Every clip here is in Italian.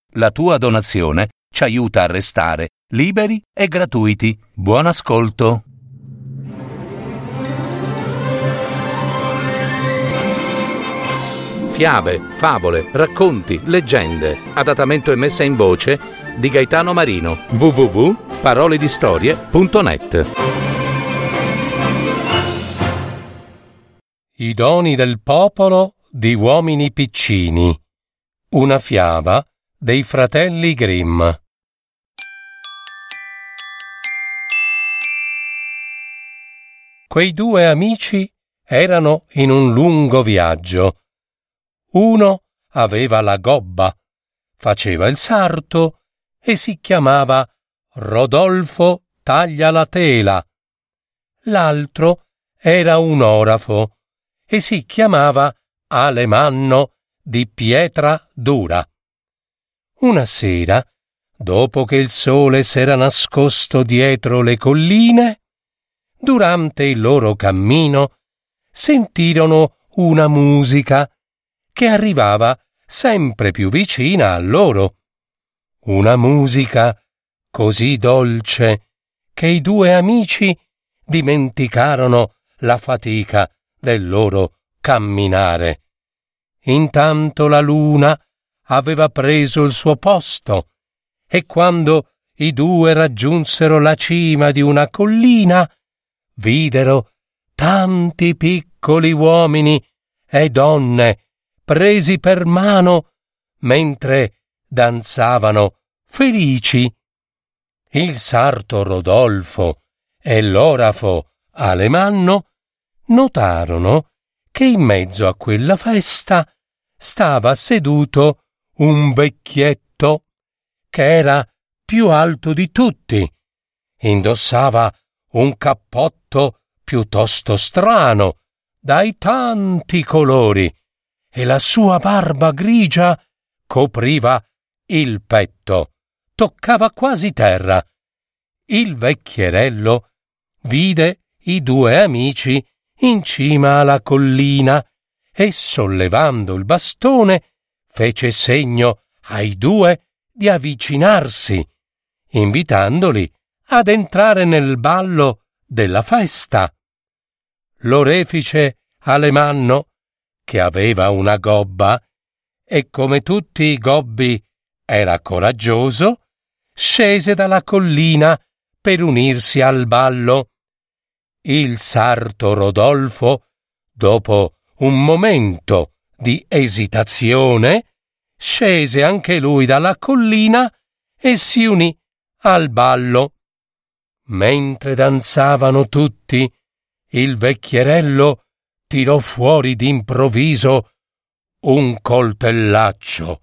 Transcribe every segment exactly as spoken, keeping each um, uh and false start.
La tua donazione ci aiuta a restare liberi e gratuiti. Buon ascolto. Fiabe, favole, racconti, leggende. Adattamento e messa in voce di Gaetano Marino. w w w punto parole di storie punto net. I doni del popolo di uomini piccini. Una fiaba dei fratelli Grimm. Quei due amici erano in un lungo viaggio. Uno aveva la gobba, faceva il sarto e si chiamava Rodolfo Taglialatela. L'altro era un orafo e si chiamava Alemanno di Pietra Dura. Una sera, dopo che il sole s'era nascosto dietro le colline, durante il loro cammino sentirono una musica che arrivava sempre più vicina a loro. Una musica così dolce che i due amici dimenticarono la fatica del loro camminare. Intanto la luna aveva preso il suo posto e quando i due raggiunsero la cima di una collina, videro tanti piccoli uomini e donne presi per mano mentre danzavano felici. Il sarto Rodolfo e l'orafo Alemanno notarono che in mezzo a quella festa stava seduto un vecchietto che era più alto di tutti. Indossava un cappotto piuttosto strano, dai tanti colori, e la sua barba grigia copriva il petto, toccava quasi terra. Il vecchierello vide i due amici in cima alla collina e, sollevando il bastone, fece segno ai due di avvicinarsi, invitandoli ad entrare nel ballo della festa. L'orefice Alemanno, che aveva una gobba e come tutti i gobbi era coraggioso, scese dalla collina per unirsi al ballo. Il sarto Rodolfo, dopo un momento di esitazione, scese anche lui dalla collina e si unì al ballo. Mentre danzavano tutti, il vecchierello tirò fuori d'improvviso un coltellaccio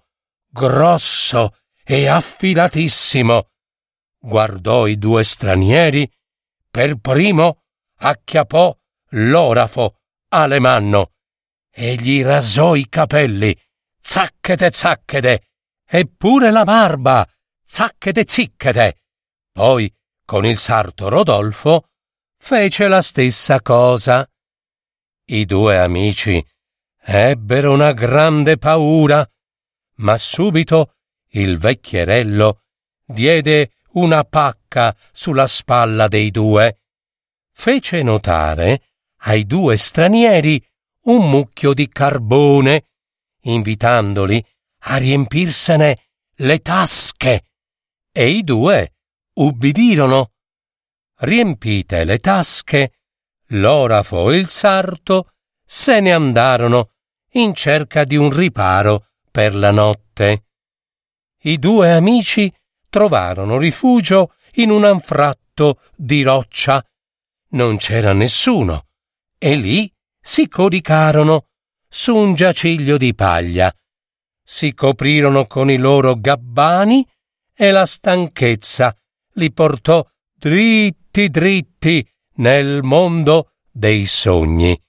grosso e affilatissimo. Guardò i due stranieri, per primo acchiappò l'orafo Alemanno e gli rasò i capelli, zacchete zacchete, e pure la barba, zacchete zicchete. Poi, con il sarto Rodolfo, fece la stessa cosa. I due amici ebbero una grande paura, ma subito il vecchierello diede una pacca sulla spalla dei due. Fece notare ai due stranieri un mucchio di carbone, invitandoli a riempirsene le tasche, e i due ubbidirono. Riempite le tasche, l'orafo e il sarto se ne andarono in cerca di un riparo per la notte. I due amici trovarono rifugio in un anfratto di roccia. Non c'era nessuno e lì si coricarono su un giaciglio di paglia. Si coprirono con i loro gabbani e la stanchezza li portò dritti dritti nel mondo dei sogni.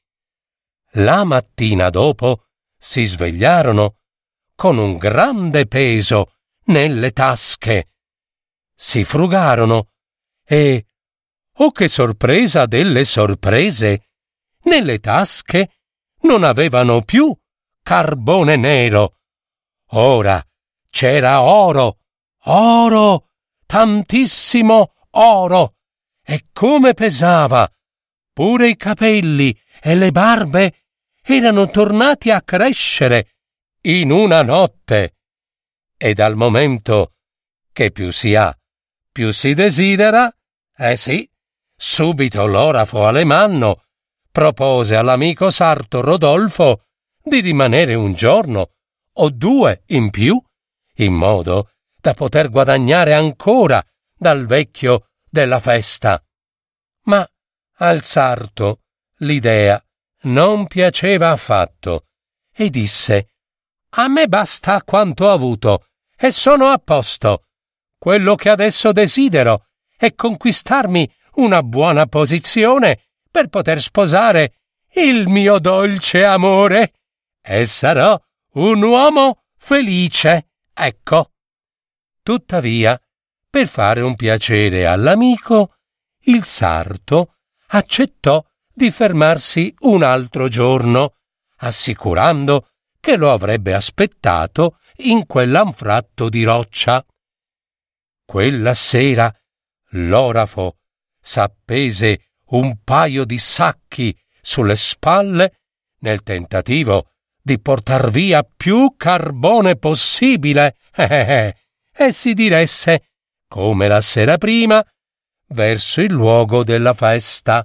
La mattina dopo si svegliarono con un grande peso nelle tasche. Si frugarono e, oh che sorpresa delle sorprese, nelle tasche non avevano più carbone nero. Ora c'era oro, oro, tantissimo oro, e come pesava! Pure i capelli e le barbe erano tornati a crescere in una notte. E dal momento che più si ha, più si desidera, eh sì, subito l'orafo Alemanno propose all'amico sarto Rodolfo di rimanere un giorno o due in più, in modo da poter guadagnare ancora dal vecchio della festa. Ma al sarto l'idea non piaceva affatto e disse: «A me basta quanto ho avuto e sono a posto. Quello che adesso desidero è conquistarmi una buona posizione per poter sposare il mio dolce amore e sarò un uomo felice, ecco». Tuttavia, per fare un piacere all'amico, il sarto accettò di fermarsi un altro giorno, assicurando che lo avrebbe aspettato in quell'anfratto di roccia. Quella sera l'orafo s'appese un paio di sacchi sulle spalle nel tentativo di portar via più carbone possibile e si diresse, come la sera prima, verso il luogo della festa.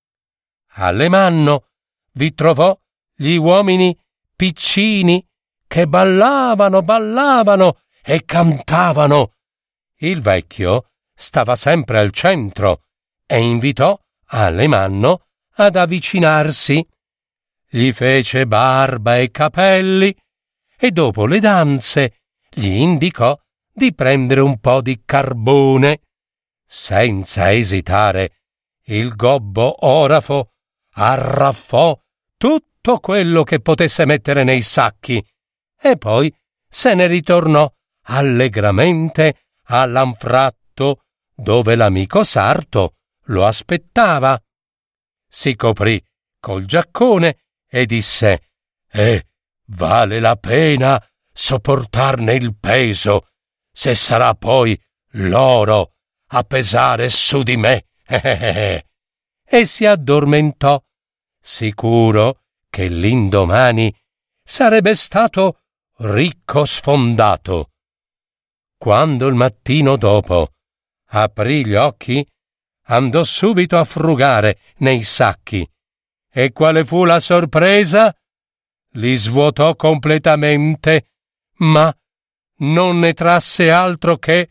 Alemanno vi trovò gli uomini piccini che ballavano, ballavano e cantavano. Il vecchio stava sempre al centro e invitò Alemanno ad avvicinarsi. Gli fece barba e capelli e dopo le danze gli indicò di prendere un po' di carbone. Senza esitare, il gobbo orafo arraffò tutto quello che potesse mettere nei sacchi e poi se ne ritornò allegramente all'anfratto dove l'amico sarto lo aspettava. Si coprì col giaccone e disse: «Eh, vale la pena sopportarne il peso, se sarà poi l'oro a pesare su di me». E si addormentò, sicuro che l'indomani sarebbe stato ricco sfondato. Quando il mattino dopo aprì gli occhi, andò subito a frugare nei sacchi. E quale fu la sorpresa? Li svuotò completamente, ma non ne trasse altro che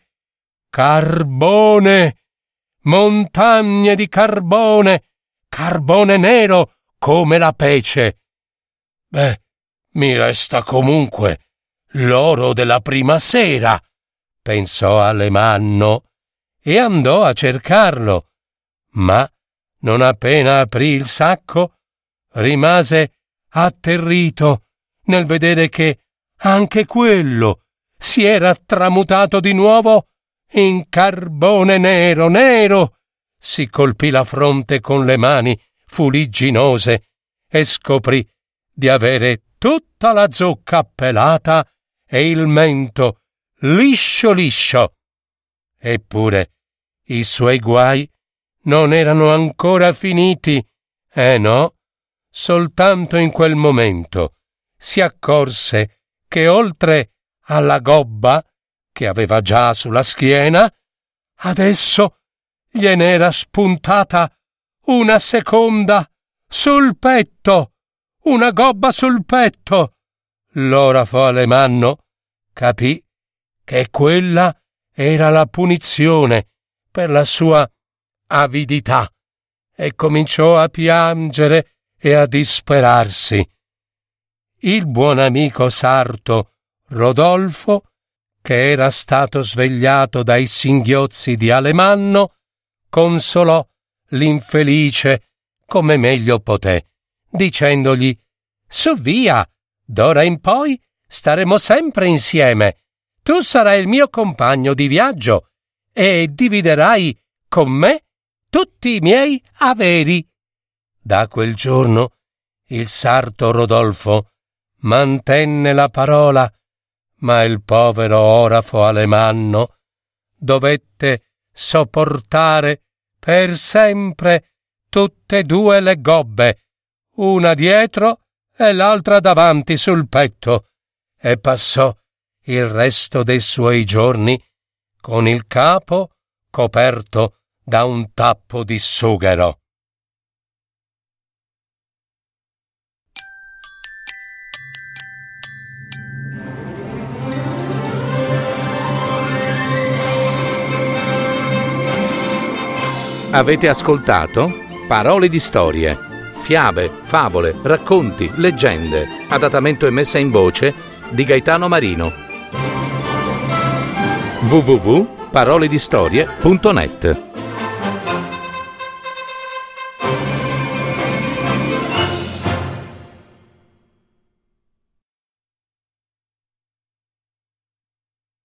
carbone, montagne di carbone, carbone nero come la pece. Beh, mi resta comunque l'oro della prima sera, pensò Alemanno, e andò a cercarlo, ma non appena aprì il sacco, rimase atterrito nel vedere che anche quello si era tramutato di nuovo in carbone nero, nero. Si colpì la fronte con le mani fuligginose e scoprì di avere tutta la zucca pelata e il mento liscio liscio. Eppure i suoi guai non erano ancora finiti. Eh no, soltanto in quel momento si accorse che oltre alla gobba che aveva già sulla schiena, adesso glien'era spuntata una seconda sul petto, una gobba sul petto. L'orafo Alemanno capì che quella era la punizione per la sua avidità e cominciò a piangere e a disperarsi. Il buon amico sarto Rodolfo, che era stato svegliato dai singhiozzi di Alemanno, consolò l'infelice come meglio poté, dicendogli: «Su via, d'ora in poi staremo sempre insieme. Tu sarai il mio compagno di viaggio e dividerai con me tutti i miei averi». Da quel giorno il sarto Rodolfo mantenne la parola, ma il povero orafo Alemanno dovette sopportare per sempre tutte e due le gobbe, una dietro e l'altra davanti sul petto, e passò il resto dei suoi giorni con il capo coperto da un tappo di sughero. Avete ascoltato Parole di storie, fiabe, favole, racconti, leggende, adattamento e messa in voce di Gaetano Marino. w w w punto parole di storie punto net